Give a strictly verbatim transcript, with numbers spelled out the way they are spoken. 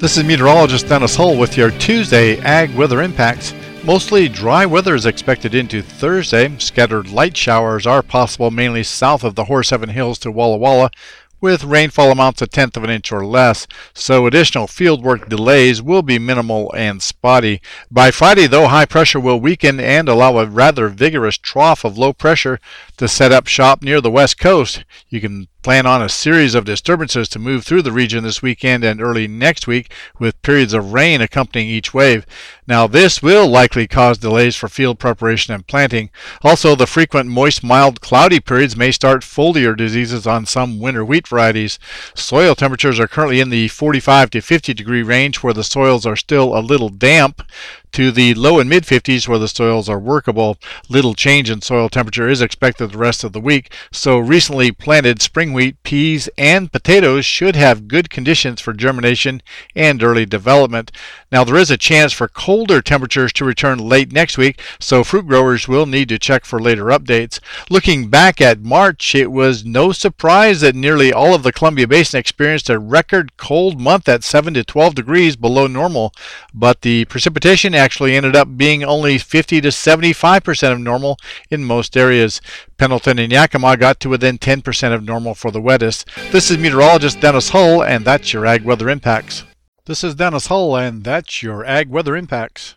This is meteorologist Dennis Hull with your Tuesday Ag Weather Impacts. Mostly dry weather is expected into Thursday. Scattered light showers are possible mainly south of the Horse Heaven Hills to Walla Walla, with rainfall amounts a tenth of an inch or less, so additional fieldwork delays will be minimal and spotty. By Friday, though, high pressure will weaken and allow a rather vigorous trough of low pressure to set up shop near the west coast. You can plan on a series of disturbances to move through the region this weekend and early next week, with periods of rain accompanying each wave. Now, this will likely cause delays for field preparation and planting. Also, the frequent moist, mild, cloudy periods may start foliar diseases on some winter wheat varieties. Soil temperatures are currently in the forty-five to fifty degree range, where the soils are still a little damp, to the low and mid fifties where the soils are workable. Little change in soil temperature is expected the rest of the week, so recently planted spring wheat, peas, and potatoes should have good conditions for germination and early development. Now, there is a chance for colder temperatures to return late next week, so fruit growers will need to check for later updates. Looking back at March, it was no surprise that nearly all of the Columbia Basin experienced a record cold month at seven to twelve degrees below normal, but the precipitation actually ended up being only fifty to seventy-five percent of normal in most areas. Pendleton and Yakima got to within ten percent of normal for the wettest. This is meteorologist Dennis Hull, and that's your Ag Weather Impacts. This is Dennis Hull, and that's your Ag Weather Impacts.